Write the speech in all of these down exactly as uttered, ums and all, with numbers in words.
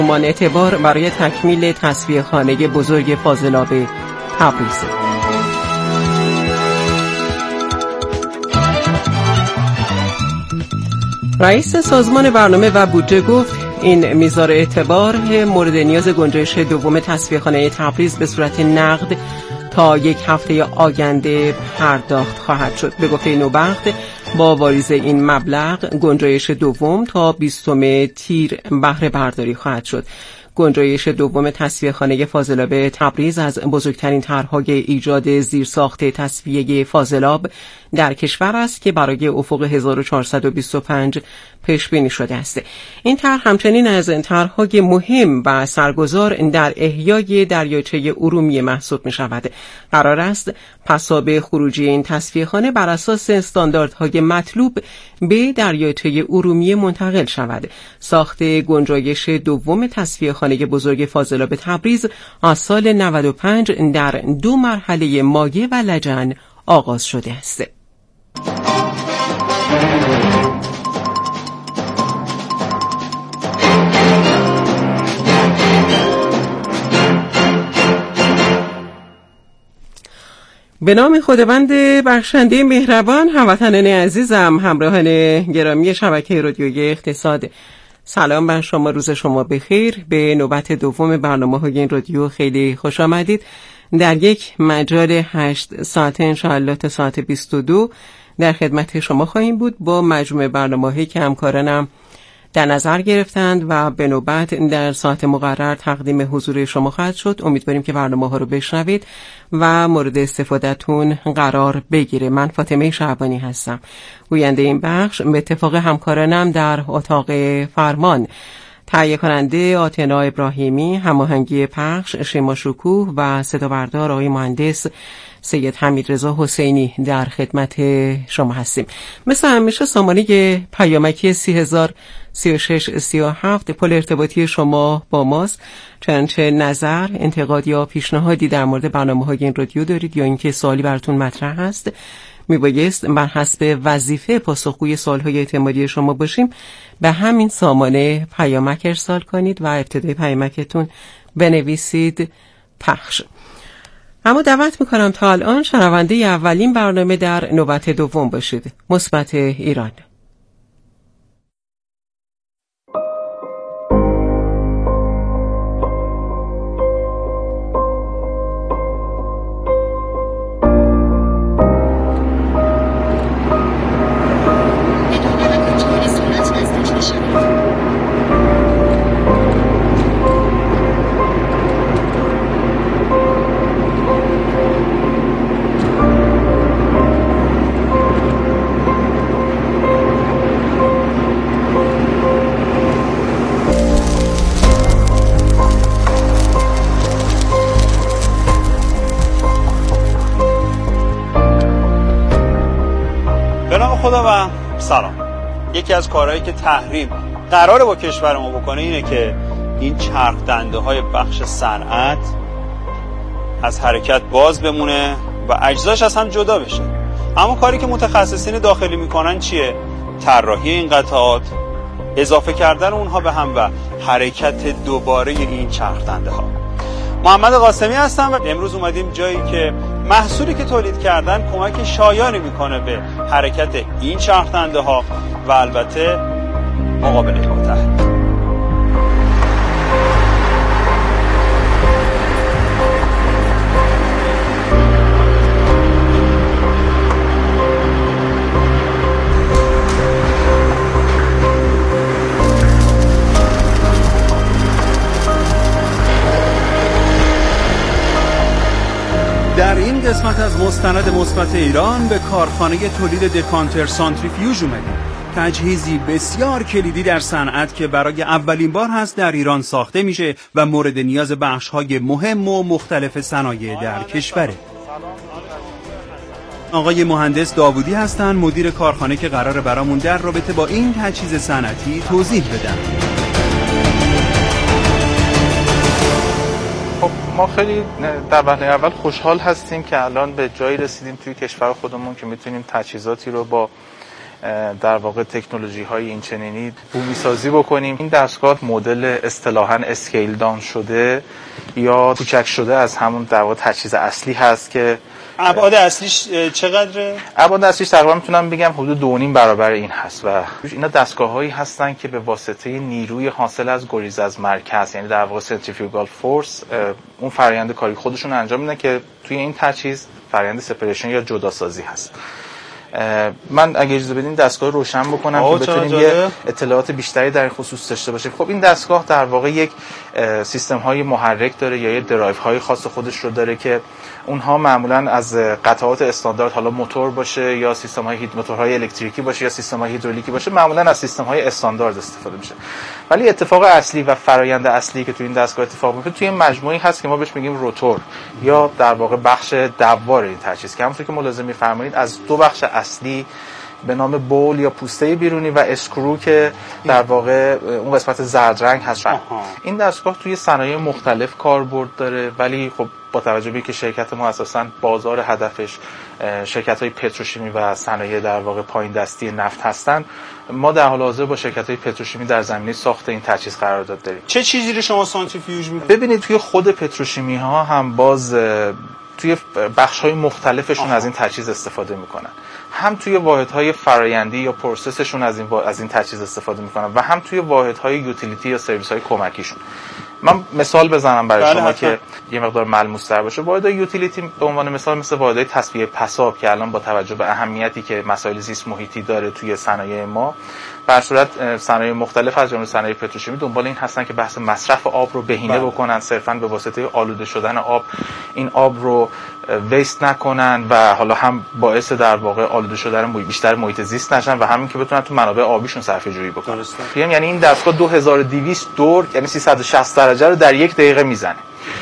مان اعتبار برای تکمیل تصفیه خانه بزرگ فاضلاب تبریز. رئیس سازمان برنامه و بودجه گفت این میزان اعتبار مورد نیاز گنجایش دوم تصفیه خانه تبریز به صورت نقد تا یک هفته آینده پرداخت خواهد شد. به گفته نوبخت با واریز این مبلغ گنجایش دوم تا بیستم تیر بهره برداری خواهد شد. گنجایش دوم تصفیه خانه فاضلاب تبریز از بزرگترین طرح‌های ایجاد زیرساخت تصفیه فاضلاب در کشور است که برای افق هزار و چهارصد و بیست و پنج پیش بینی شده است. این طرح همچنین از طرح‌های مهم و سرگذار در احیای دریاچه ارومیه محسوب می‌شود. قرار است پسابه خروجی این تصفیه خانه بر اساس استانداردهای مطلوب به دریاچه ارومیه منتقل شود. ساخت گنجایش دوم تصفیه خانه بزرگ فاضلاب تبریز از سال نود و پنج در دو مرحله مایع و لجن آغاز شده است. به نام خداوند بخشنده مهربان، هموطنان عزیزم، همراهان گرامی شبکه رادیویی اقتصاد، سلام بر شما، روز شما بخیر. به نوبت دوم برنامه‌های این رادیو خیلی خوش آمدید. در یک مجال هشت ساعته انشاءالله تا ساعت بیست و دو در خدمت شما خواهیم بود با مجموعه برنامه‌هایی که همکارانم در نظر گرفتند و به نوبت در ساعت مقرر تقدیم حضور شما خواهد شد. امیدواریم که برنامه‌ها رو بشنوید و مورد استفادهتون قرار بگیره. من فاطمه شعبانی هستم، گوینده این بخش. به اتفاق همکارانم در اتاق فرمان، تهیه کننده آتنا ابراهیمی، هماهنگی پخش شیما شکوه و صدا بردار آقای مهندس سید حمیدرضا حسینی در خدمت شما هستیم. مثل همیشه سامانه پیامکی سی هزار سی و شش سی و هفت پل ارتباطی شما با ماست. چنانچه نظر، انتقاد یا پیشنهادی در مورد برنامه‌های این رادیو دارید یا اینکه سوالی براتون مطرح هست، میبایست بر حسب وظیفه پاسخگوی سوال‌های اعتمادی شما باشیم، به همین سامانه پیامک ارسال کنید و ابتدای پیامکتون بنویسید پخش. اما دعوت میکنم تا الان شنونده اولین برنامه در نوبت دوم باشید. مثبت ایران. خدا و سلام. یکی از کارهایی که تحریم قراره با کشور ما بکنه اینه که این چرخ دنده های بخش صنعت از حرکت باز بمونه و اجزاش از هم جدا بشه. اما کاری که متخصصین داخلی میکنن چیه؟ طراحی این قطعات، اضافه کردن اونها به هم و حرکت دوباره این چرخ دنده ها. محمد قاسمی هستم و امروز اومدیم جایی که محصولی که تولید کردن کمک شایانی میکنه به حرکت این چرخ دنده ها و البته مقابله با تحریم. در این قسمت از مستند مثبت ایران به کارخانه تولید دکانتر سانتریفیوژ اومدیم. تجهیزی بسیار کلیدی در صنعت که برای اولین بار هست در ایران ساخته میشه و مورد نیاز بخش‌های مهم و مختلف صنایع در کشوره. آقای مهندس داوودی هستن، مدیر کارخانه، که قراره برامون در رابطه با این تجهیز صنعتی توضیح بدن. خب ما خیلی در وهله اول خوشحال هستیم که الان به جایی رسیدیم توی کشور خودمون که میتونیم تجهیزاتی رو با در واقع تکنولوژی های این چنینی بومی سازی بکنیم. این دستگاه مدل اصطلاحاً اسکیل داون شده یا کوچک شده از همون در واقع تجهیز اصلی هست که ابعاد اصلیش چقدره؟ ابعاد اصلیش تقریبا میتونم بگم حدود دو و نیم برابر این هست و اینا دستگاه‌هایی هستن که به واسطه نیروی حاصل از گریز از مرکز، یعنی در واقع سنتریفیوگال فورس، اون فرآیند کاری خودشون انجام میدن که توی این تجهیز فرآیند سپریشن یا جداسازی هست. من اگه اجازه بدین دستگاه روشن بکنم که بتونیم یه اطلاعات بیشتری در این خصوص داشته باشیم. خب این دستگاه در واقع یک سیستم های محرک داره یا یه درایو های خاص خودش رو داره که اونها معمولا از قطعات استاندارد، حالا موتور باشه یا سیستم های هید موتورهای الکتریکی باشه یا سیستم های هیدرولیکی باشه، معمولا از سیستم های استاندارد استفاده میشه. ولی اتفاق اصلی و فرآیند اصلی که تو این دستگاه اتفاق میفته توی مجموعی هست که ما بهش میگیم روتور یا در واقع بخش دوار این تجهیز، که همونطور که ملاحظه می‌فرمایید از دو بخش اصلی به نام بول یا پوسته بیرونی و اسکرو که در واقع اون قسمت زرد رنگ هست. این دستگاه توی صنایع مختلف کاربرد داره، ولی خب با توجه به اینکه شرکت ما اساساً بازار هدفش شرکت‌های پتروشیمی و صنایع در واقع پایین دستی نفت هستن، ما در حال حاضر با شرکت‌های پتروشیمی در زمینه ساخت این تجهیز قرارداد داریم. چه چیزی رو شما سانتریفیوژ می‌کنید؟ ببینید توی خود پتروشیمی‌ها هم باز توی بخش‌های مختلفشون آه. از این تجهیز استفاده میکنن، هم توی واحدهای فرآیندی یا پروسسشون از این با... از این تجهیز استفاده میکنن و هم توی واحدهای یوتیلیتی یا سرویس‌های کمکیشون. من مثال بزنم برای بله شما حتما. که یه مقدار ملموس‌تر باشه. واحدهای یوتیلیتی به عنوان مثال مثل واحدهای تصفیه پساب که الان با توجه به اهمیتی که مسائل زیست محیطی داره توی صنایع ما، به هر صورت صنایع مختلف از جمله صنایع پتروشیمی دنبال این هستن که بحث مصرف آب رو بهینه بله. بکنن، صرفاً به واسطه آلوده شدن آب این آب رو ویست نکنن و حالا هم باعث در واقع آلوده شدن محیط بیشتر محیط زیست نشن و همین که بتونن تو منابع آبیشون صرفه جویی بکنن. یعنی این دستگاه دو هزار و دویست دور یعنی سیصد و شصت درجه رو در یک دقیقه میزنه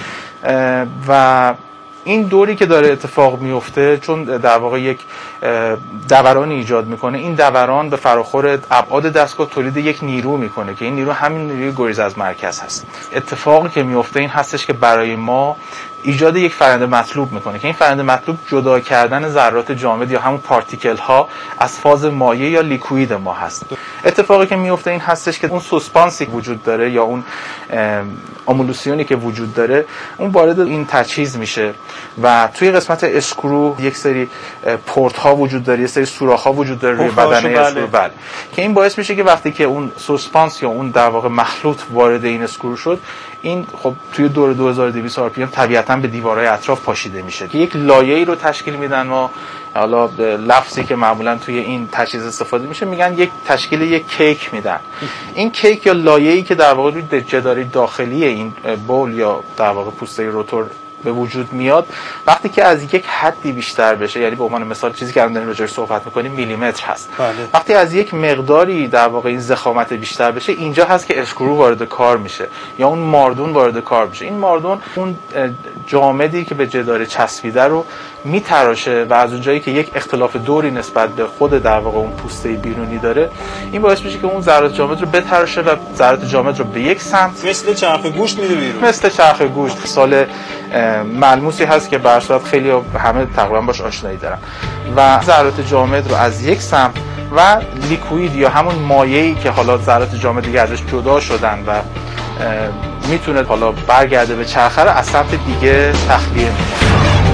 و این دوری که داره اتفاق میفته چون در واقع یک دورانی ایجاد میکنه، این دوران به فراخور ابعاد دستگاه تولید یک نیرو میکنه که این نیرو همین نیروی گریز از مرکز هست. اتفاقی که میفته این هستش که برای ما ایجاد یک فرآیند مطلوب میکنه که این فرآیند مطلوب جدا کردن ذرات جامد یا همون پارتیکل ها از فاز مایع یا لیکوید ما هست. اتفاقی که میفته این هستش که اون سوسپانسی وجود داره یا اون آمولوسیونی که وجود داره اون وارد این تجهیز میشه و توی قسمت اسکرو یک سری پورت ها وجود داره، یک سری سوراخ ها وجود داره روی بدنه اسکرو بله که این باعث میشه که وقتی که اون سوسپانس یا اون در واقع مخلوط وارد این اسکرو شد، این خب توی دور دو هزار و دویست آر پی ام طبیعتاً به دیوارهای اطراف پاشیده میشه که یک لایه‌ای رو تشکیل میدن. ما حالا لفظی که معمولاً توی این تجهیز استفاده میشه میگن یک تشکیل یک کیک میدن. این کیک یا لایه‌ای که در واقع روی جداری داخلی این بول یا در واقع پوسته روتور به وجود میاد، وقتی که از یک حدی بیشتر بشه، یعنی به عنوان مثال چیزی که الان داریم راجعش صحبت می‌کنیم میلیمتر هست بله. وقتی از یک مقداری در واقع این ضخامت بیشتر بشه، اینجا هست که اسکرو وارد کار میشه یا اون ماردون وارد کار میشه. این ماردون اون جامدی که به جدار چسبیده رو میتراشه و از اونجایی که یک اختلاف دوری نسبت به خود در واقع اون پوسته بیرونی داره، این باعث میشه که اون ذرات جامد رو بتراشه و ذرات جامد رو به یک سمت مثل چرخ گوشت میده بیرون. مثل چرخ گوشت سال ملموسی هست که به هر صورت خیلی همه تقریبا باش آشنایی دارن و ذرات جامد رو از یک سمت و لیکوید یا همون مایعی که حالا ذرات جامد دیگه ازش جدا شدن و میتونه حالا برگرده به چرخه رو از سمت دیگه تخلیه میکنه.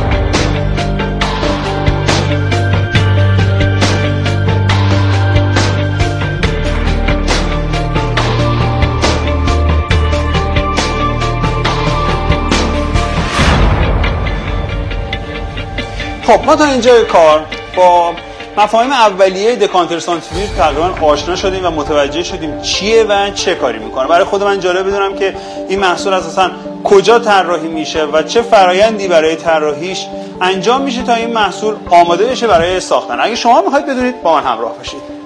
خب ما تا اینجای کار با مفاهیم اولیه دکانتر سانتریفیوژ تقریبا آشنا شدیم و متوجه شدیم چیه و چه کاری میکنه. برای خود من جالب بدونم که این محصول اساسا کجا طراحی میشه و چه فرایندی برای طراحیش انجام میشه تا این محصول آماده بشه برای ساختن. اگه شما میخواید بدونید با من همراه باشید.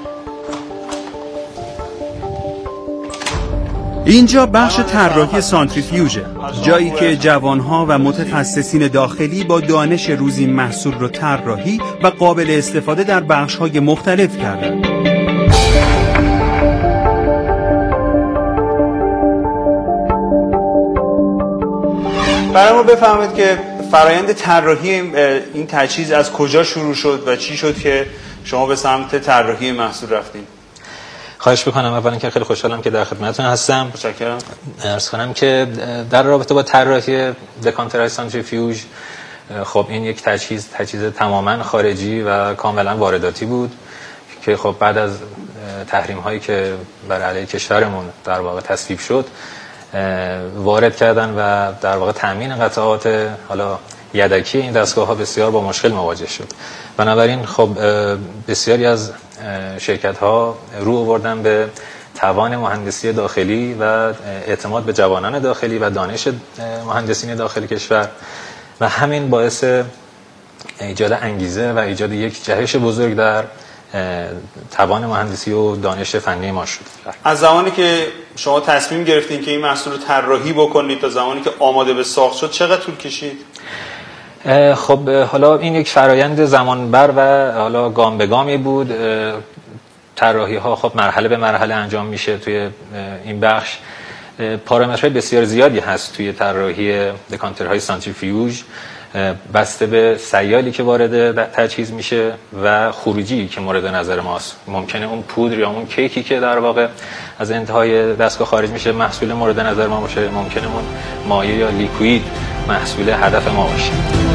اینجا بخش طراحی سانتریفیوژه، جایی که جوانها و متخصصین داخلی با دانش روزی محصول رو طراحی و قابل استفاده در بخش‌های مختلف کردن. برای ما بفهمید که فرایند طراحی این تجهیز از کجا شروع شد و چی شد که شما به سمت طراحی محصول رفتین. خواهش میکنم. اولا که خیلی خوشحالم که در خدمتتون هستم. متشکرم. عرض کنم که در رابطه با طراحی دکانترهای سانتریفیوژ، خب این یک تجهیز تجهیز تماما خارجی و کاملا وارداتی بود که خب بعد از تحریم هایی که بر علیه کشورمون در واقع تصویب شد وارد کردن و در واقع تامین قطعات حالا یدکی این دستگاه ها بسیار با مشکل مواجه شد. بنابراین خب بسیاری از شرکت ها رو آوردن به توان مهندسی داخلی و اعتماد به جوانان داخلی و دانش مهندسین داخلی کشور و همین باعث ایجاد انگیزه و ایجاد یک جهش بزرگ در توان مهندسی و دانش فنی ما شد. از زمانی که شما تصمیم گرفتین که این محصول رو طراحی بکنید تا زمانی که آماده به ساخت شد چقدر طول کشید؟ خب حالا این یک فرایند زمانبر و حالا گام به گامی بود. طراحی ها خب مرحله به مرحله انجام میشه. توی این بخش پارامترهای بسیار زیادی هست توی طراحی دکانترهای سانتریفیوژ، بسته به سیالی که وارد تجهیز میشه و خروجی که مورد نظر ماست. ممکنه اون پودر یا اون کیکی که در واقع از انتهای دستگاه خارج میشه محصول مورد نظر ما باشه، ممکنه اون مایع یا لیکوید محصول هدف ما باشه.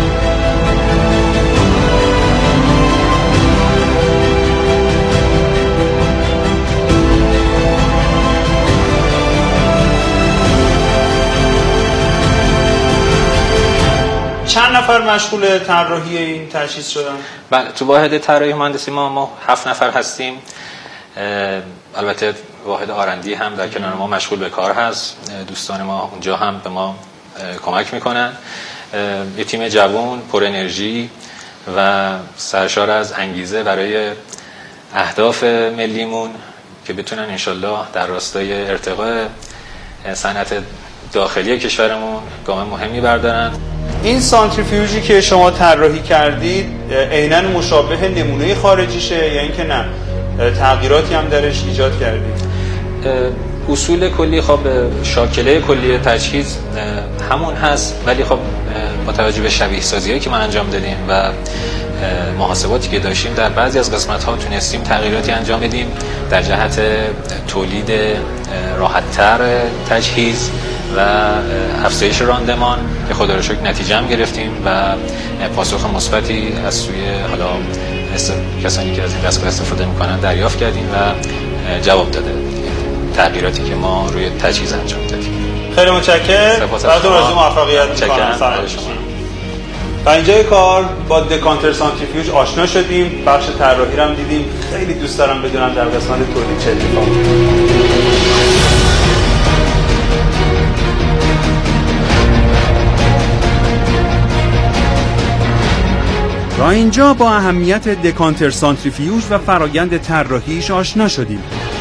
چند نفر مشغول طراحی این تجهیز شدن؟ بله، تو واحد طراحی مهندسی ما ما هفت نفر هستیم. البته واحد آرندی هم در کنار ما مشغول به کار هست. دوستان ما اونجا هم به ما کمک میکنن. یه تیم جوان پر انرژی و سرشار از انگیزه برای اهداف ملیمون که بتونن انشالله در راستای ارتقاء صنعت داخلی کشورمون گام مهمی بردارن. این سانتریفیوژی که شما طراحی کردید عیناً مشابه نمونه خارجیشه یا اینکه نه تغییراتی هم درش ایجاد کردید؟ اصول کلی خب شاکله کلی تجهیز همون هست، ولی خب با توجه به شبیه سازی‌هایی که ما انجام دادیم و محاسباتی که داشتیم در بعضی از قسمت‌ها تونستیم تغییراتی انجام بدیم در جهت تولید راحت‌تر تجهیز و افزایش راندمان که خدا رو شکر نتیجه هم گرفتیم و پاسخ مثبتی از سوی حالا کسانی که از این دستگاه استفاده میکنن دریافت کردیم و جواب داده تغییراتی که ما روی تجهیز انجام دادیم. خیلی متشکرم. براتون آرزوی موفقیت می‌کنم. تا اینجای کار با دکانتر سانتریفیوژ آشنا شدیم، بخش طراحی رو هم دیدیم. خیلی دوست دارم بدونم در قسمت تولید چه اتفاقی را اینجا با اهمیت دکانتر سانتریفیوژ و فرایند طراحیش آشنا شدیم.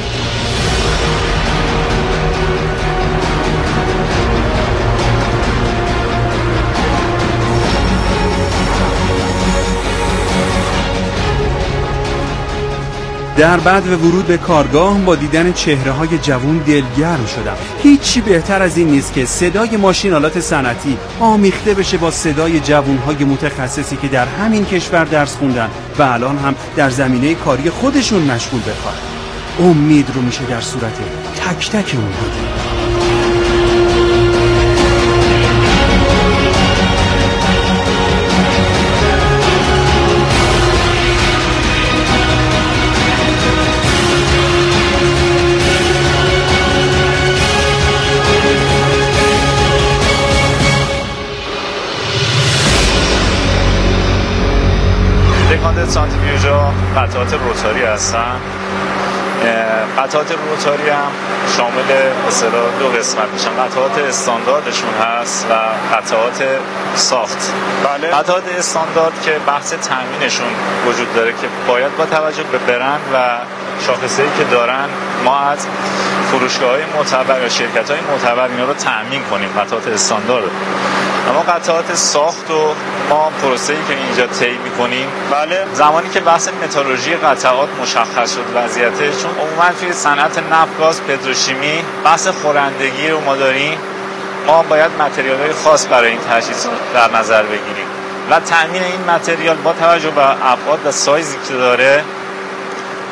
در بعد و ورود به کارگاه با دیدن چهره‌های جوان دلگرم شدم. هیچی بهتر از این نیست که صدای ماشین‌آلات صنعتی آمیخته بشه با صدای جوان‌های متخصصی که در همین کشور درس خوندن و الان هم در زمینه کاری خودشون مشغول به کارن. امید رو میشه در صورت تک تک اونها دید. دکانتر سانتریفیوژ قطعات روتاری هستن. قطعات روتاری هم شامل اصطلاح دو قسمت میشن. قطعات استانداردشون هست و قطعات ساخت. بله. قطعات استاندارد که بحث تامینشون وجود داره که باید با توجه به برند و شاخصه‌ای که دارن ما از فروشگاه‌های معتبر یا شرکت‌های معتبر اینا رو تامین کنیم. قطعات استاندارد. اما قطعات ساخت و ما پروسه‌ای که اینجا طی می‌کنیم، بله، زمانی که بحث مترولوژی قطعات مشخص شد وضعیته، چون عموما توی صنعت نفت، گاز، پتروشیمی بحث خورندگی رو ما داریم، ما باید متریال‌های خاص برای این تجهیز در نظر بگیریم و تامین این متریال با توجه به ابعاد و سایزی که داره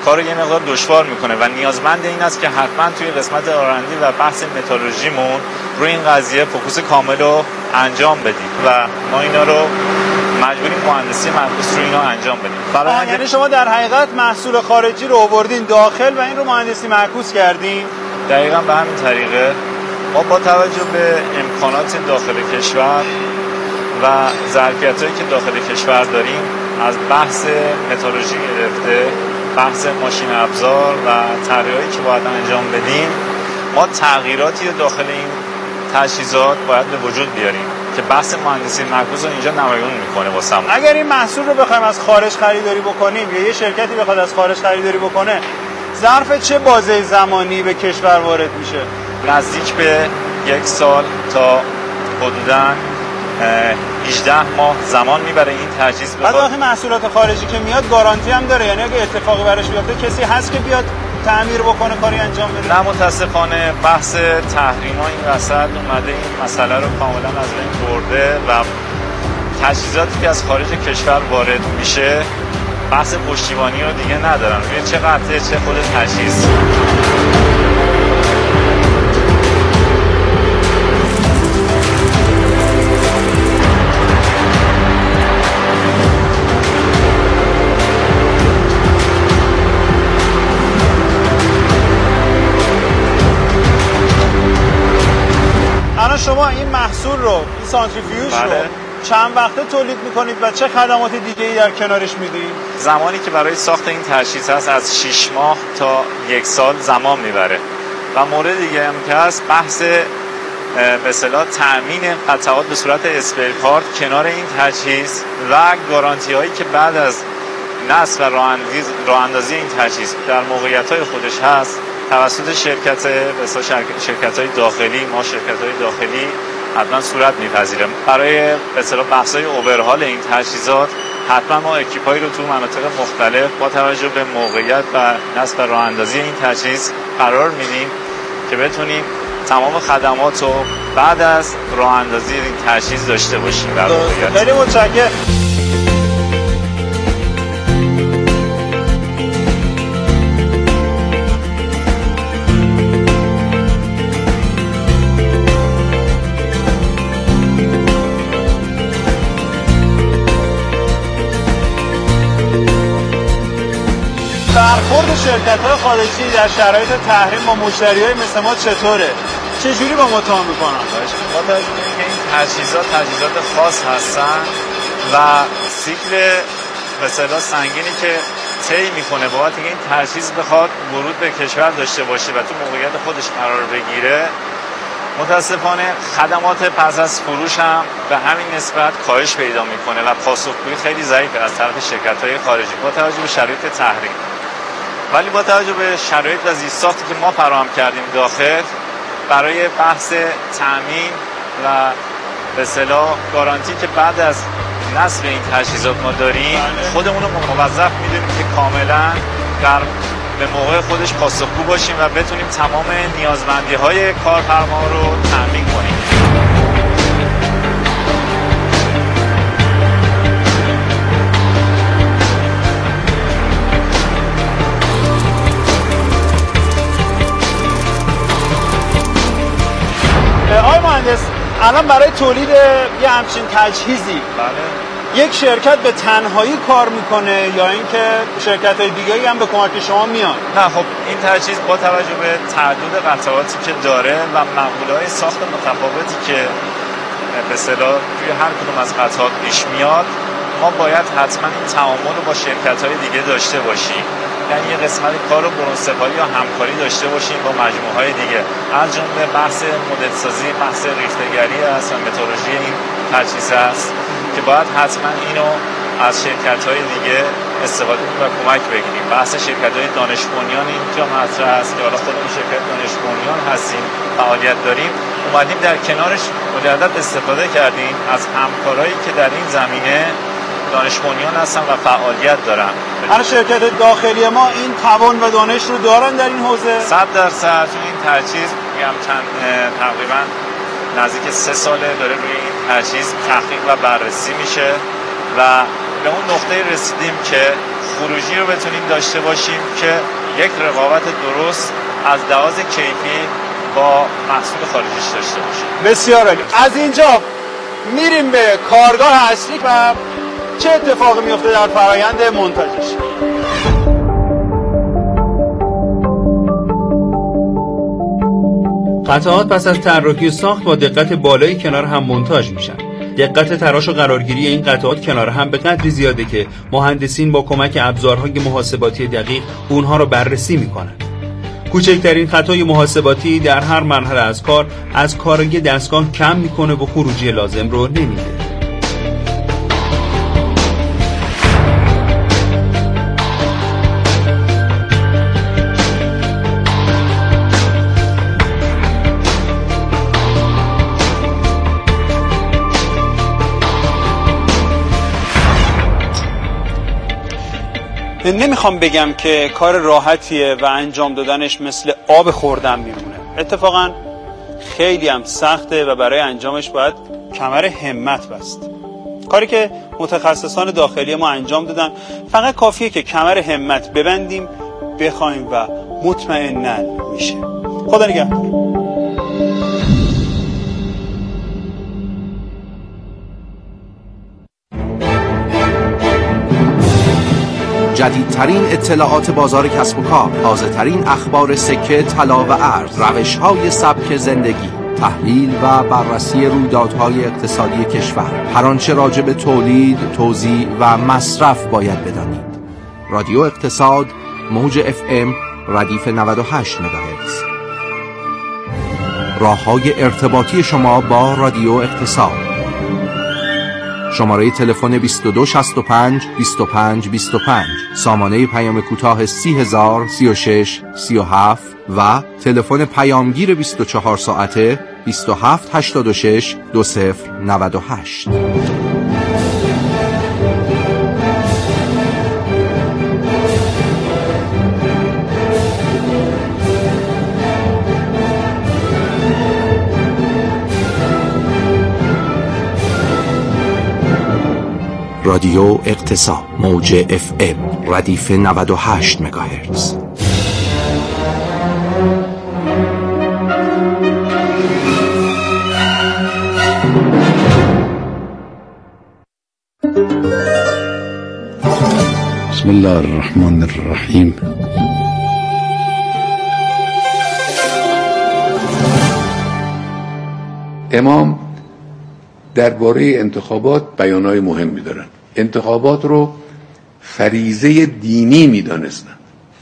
کارو یه مقدار دشوار میکنه و نیازمند این است که حتما توی قسمت آرندی و بحث متالورژیمون روی این قضیه فوکوس کامل رو انجام بدیم و ما اینا رو مجبوریم مهندسی معکوس رو اینا انجام بدیم. برای یعنی شما در حقیقت محصول خارجی رو آوردین داخل و این رو مهندسی معکوس کردین؟ دقیقاً به همین طریقه ما با توجه به امکانات داخل کشور و ظرفیتایی که داخل کشور داریم، از بحث متالورژی گرفته بحث ماشین ابزار و طراحی‌هایی که باید انجام بدیم، ما تغییراتی داخل این تجهیزات باید به وجود بیاریم که بحث مهندسی معکوس رو اینجا نمایان میکنه واسمون. اگر این محصول رو بخوایم از خارج خریداری بکنیم یا یه شرکتی بخواد از خارج خریداری بکنه، ظرف چه بازه زمانی به کشور وارد میشه؟ نزدیک به یک سال تا حدوداً هجده ماه زمان میبره این تجهیز بخواد. بعد وقتی محصولات خارجی که میاد گارانتی هم داره، یعنی اگه اتفاقی براش بیفته کسی هست که بیاد تعمیر بکنه کاری انجام بده؟ نه متاسفانه بحث تحریما این وسط اومده این مسئله رو کاملا از بین برده و تجهیزاتی که از خارج کشور وارد میشه بحث پشتیبانی رو دیگه ندارن، روی چه قطعه چه خود تجهیز. شما این محصول رو، این سانتریفیوژ بله. رو چند وقته تولید میکنید و چه خدمات دیگه‌ای در کنارش میدید؟ زمانی که برای ساخت این تجهیز هست از شش ماه تا یک سال زمان میبره و مورد دیگه هم که هست بحث به اصطلاح تأمین قطعات به صورت اسپیر پارت کنار این تجهیز و گارانتی هایی که بعد از نصب و راه اندازی این تجهیز در موقعیت های خودش هست توسط شرکت مثلا شرکت های داخلی، ما شرکت های داخلی حتما صورت میپذیره. برای به اصطلاح بحث های اوورهال این تجهیزات حتما ما اکیپایی رو تو مناطق مختلف با توجه به موقعیت و نصب و راه اندازی این تجهیز قرار میدیم که بتونیم تمام خدمات رو بعد از راه اندازی این تجهیز داشته باشیم در موقعیت. خیلی متشکرم. برخورد شرکت‌های خارجی در شرایط تحریم با مشتریای مثل ما چطوره؟ چجوری با ما تعامل می‌کنن؟ با توجه به اینکه این تجهیزات تجهیزات خاص هستن و سیکل به اصطلاح سنگینی که طی می‌کنه بابت اینکه این تجهیز بخواد ورود به کشور داشته باشه و تو موقعیت خودش قرار بگیره، متاسفانه خدمات پس از فروش هم به همین نسبت کاهش پیدا می‌کنه و پاسخگویی خیلی ضعیفه از طرف شرکت‌های خارجی با توجه به شرایط تحریم. ولی با توجه به شرایط و زیرساختی که ما فراهم کردیم داخل برای بحث تأمین و به اصطلاح گارانتی که بعد از نصب این تجهیزات ما داریم، خودمون رو موظف می‌دونیم که کاملا در به موقع خودش پاسخگو باشیم و بتونیم تمام نیازمندی‌های کارفرما رو تأمین کنیم. آقای مهندس، الان برای تولید یه همچین تجهیزی بله. یک شرکت به تنهایی کار میکنه یا اینکه شرکت‌های دیگه‌ای هم به کمک شما میان؟ نه خب این تجهیز با توجه به تعدد قطعاتی که داره و مقوله‌های ساخت متفاوتی که به اصطلاح توی هر کدوم از قطعات پیش میاد، ما باید حتما این تعامل رو با شرکت‌های دیگه داشته باشیم. یعنی یه قسمت کار رو برون‌سپاری یا همکاری داشته باشیم با مجموعه‌های دیگه، از جمله بحث مدل سازی، بحث ریخته‌گری است و متالورژی این تجهیز است که باید حتما اینو از شرکت‌های دیگه استفاده کنیم و کمک بگیریم. بحث شرکت‌های دانش بنیان اینجا مطرح است که حالا خودمون شرکت دانش بنیان هستیم، فعالیت داریم، اومدیم در کنارش مجدد استفاده کردیم از همکارایی که در این زمینه دانش بنیان هستن و فعالیت دارن. هر شرکت داخلی ما این توان و دانش رو دارن در این حوزه؟ صد درصد. چون این تجهیز میگم چند تقریبا نزدیک سه ساله داره روی این تجهیز تحقیق و بررسی میشه و به اون نقطه رسیدیم که خروجی رو بتونیم داشته باشیم که یک رقابت درست از لحاظ کیفی با محصول خارجیش داشته باشیم. بسیار عالی. از اینجا میریم به کارگاه اصلی و چه اتفاقی میفته در فرایند منتاجش. قطعات پس از طراحی و ساخت با دقت بالایی کنار هم مونتاژ میشن. دقت تراش و قرارگیری این قطعات کنار هم به قدری زیاده که مهندسین با کمک ابزارهای محاسباتی دقیق اونها رو بررسی میکنن. کوچکترین خطای محاسباتی در هر مرحله از کار از کارایی دستگاه کم میکنه و خروجی لازم رو نمیده. نمیخوام بگم که کار راحتیه و انجام دادنش مثل آب خوردن میمونه. اتفاقا خیلی هم سخته و برای انجامش باید کمر همت بست. کاری که متخصصان داخلی ما انجام دادن، فقط کافیه که کمر همت ببندیم، بخوایم و مطمئناً میشه. خدا نگهدار. جدیدترین اطلاعات بازار کسب و کار، تازه‌ترین اخبار سکه، طلا و ارز، روش‌های سبک زندگی، تحلیل و بررسی رویدادهای اقتصادی کشور، هر آنچه راجع به تولید، توزیع و مصرف باید بدانید. رادیو اقتصاد، موج اف ام، ردیف نود و هشت مگاهرتز. راه‌های ارتباطی شما با رادیو اقتصاد: شماره تلفن بیست و دو شصت و پنج بیست و پنج بیست و پنج، سامانه پیام کوتاه سی هزار سی و شش سی و هفت و تلفن پیامگیر بیست و چهار ساعته بیست و هفت هشتاد و شش دو صفر نود و هشت. رادیو اقتصاد، موج اف ام، ردیف نود و هشت مگاهرتز. بسم الله الرحمن الرحیم. امام درباره انتخابات بیانای مهمی دارن. انتخابات رو فریضه دینی میدانستن.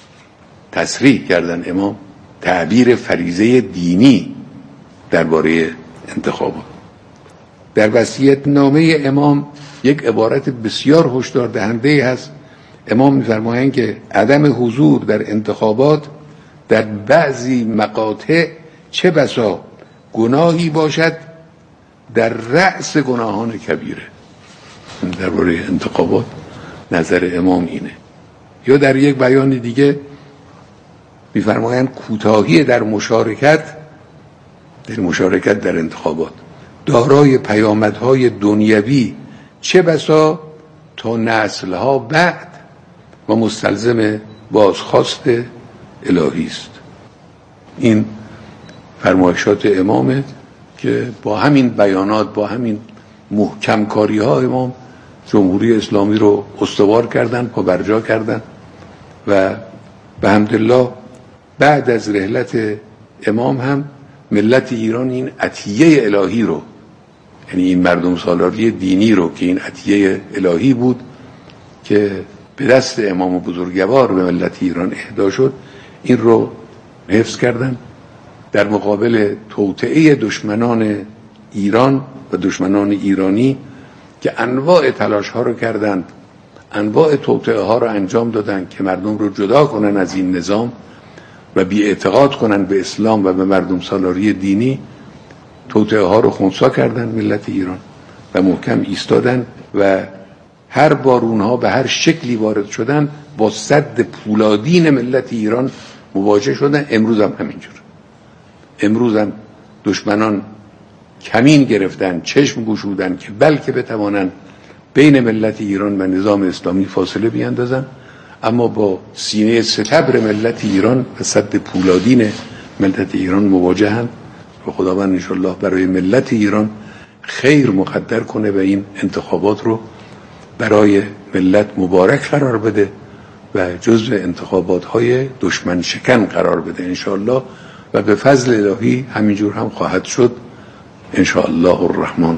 تصریح کردن امام تعبیر فریضه دینی درباره انتخابات. در وصیت نامه امام یک عبارت بسیار هشدار دهنده هست. امام می‌فرمایند که عدم حضور در انتخابات در بعضی مقاطع چه بسا گناهی باشد در رأس گناهان کبیره. درباره انتخابات نظر امام اینه. یا در یک بیان دیگه می‌فرمایند کوتاهی در مشارکت در مشارکت در انتخابات دارای پیامدهای دنیوی چه بسا تا نسل‌ها بعد و مستلزم بازخواست الهی است. این فرمایشات امامه که با همین بیانات، با همین محکم کاری ها امام جمهوری اسلامی رو استوار کردن، پابرجا کردن و به حمدالله بعد از رحلت امام هم ملت ایران این عطیه الهی رو، یعنی این مردم سالاری دینی رو که این عطیه الهی بود که به دست امام بزرگوار به ملت ایران اهدا شد، این رو حفظ کردن در مقابل توطئه دشمنان ایران و دشمنان ایرانی که انواع تلاش ها رو کردند، انواع توطئه ها رو انجام دادند که مردم رو جدا کنن از این نظام و بی اعتقاد کنن به اسلام و به مردم سالاری دینی. توطئه ها رو خنثی کردن ملت ایران و محکم ایستادن و هر بار اونها به هر شکلی وارد شدن با سد پولادین ملت ایران مواجه شدن. امروز هم همینجور. امروز هم دشمنان کمین گرفتن، چشم گشودن که بلکه بتوانن بین ملت ایران و نظام اسلامی فاصله بیاندازن اما با سینه ستبر ملت ایران و سد پولادین ملت ایران مواجهند و خداوند انشالله برای ملت ایران خیر مقدر کنه و این انتخابات رو برای ملت مبارک قرار بده و جزو انتخابات های دشمن شکن قرار بده انشالله و به فضل الهی همینجور هم خواهد شد انشالله الرحمن.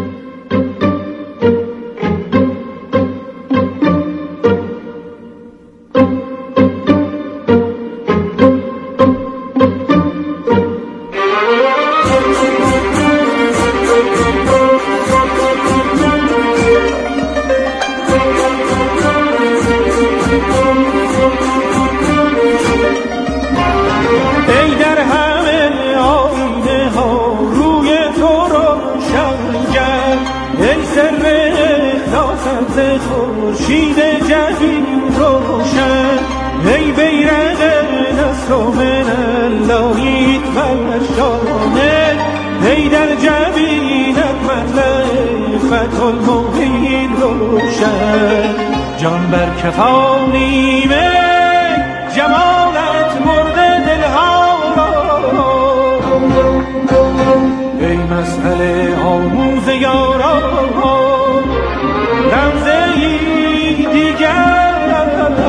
جان بر کفانی من جمالت مرده دلها را ای مسئله آموز یارا رمزی دیگر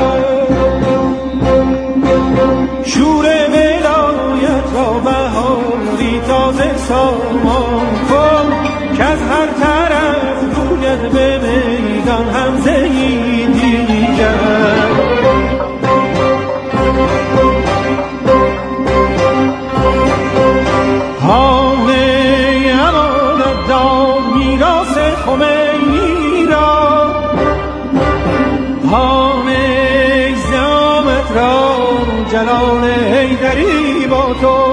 شور ولایت را بهاری تازه سامان کن که از هر طرف روید به میدان همزه دیگر حامی امانت دار میراث خمینی را حامی زامت را جلال حیدری با تو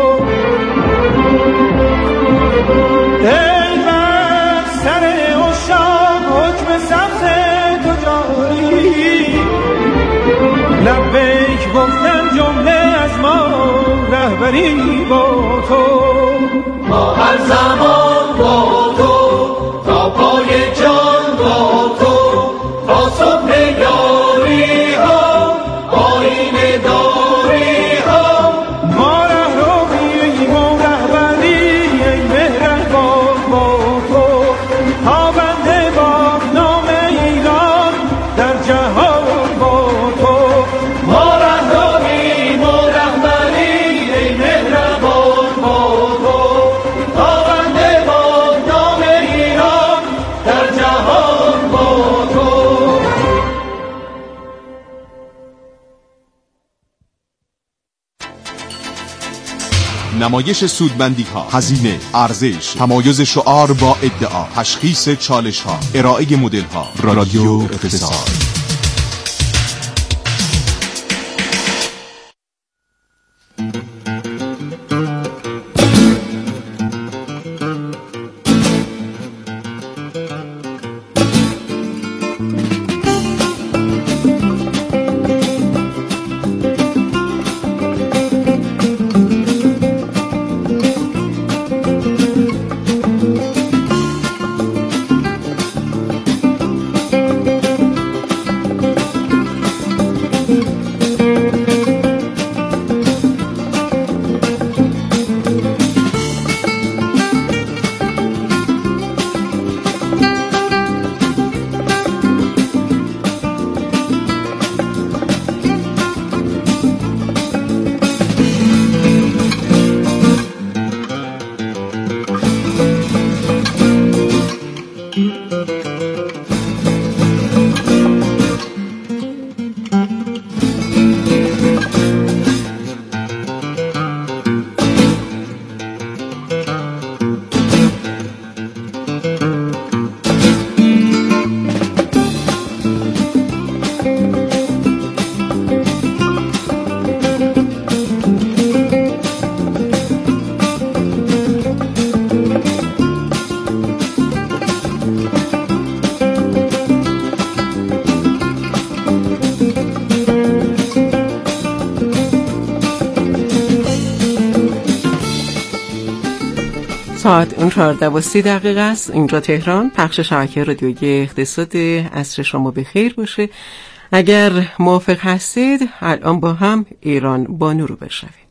ای بر سر اشاق حکم سبز تو جاری لبیک گفتن جمله از ما رهبری با تو ما هر زمان با تو تا پای جان با تو تا صبح یاری ها آینه داری ها ما ره رو بیم و رهبری ای مهربان با تو تا بنده با نام ایران در جهان با تو ما ره رو بیم و رهبری ای مهربان با تو تا بنده با نام ایران در جهان با تو. نمایش سودمندی ها، هزینه، ارزش، تمایز شعار با ادعا، تشخیص چالش ها، ارائه مدل ها. رادیو اقتصاد. ساعت اون چهارده و سی دقیقه است. اینجا تهران، پخش شبکه رادیویی اقتصاد. عصر شما بخیر باشه. اگر موافق هستید الان با هم ایران بانو رو بشنویم.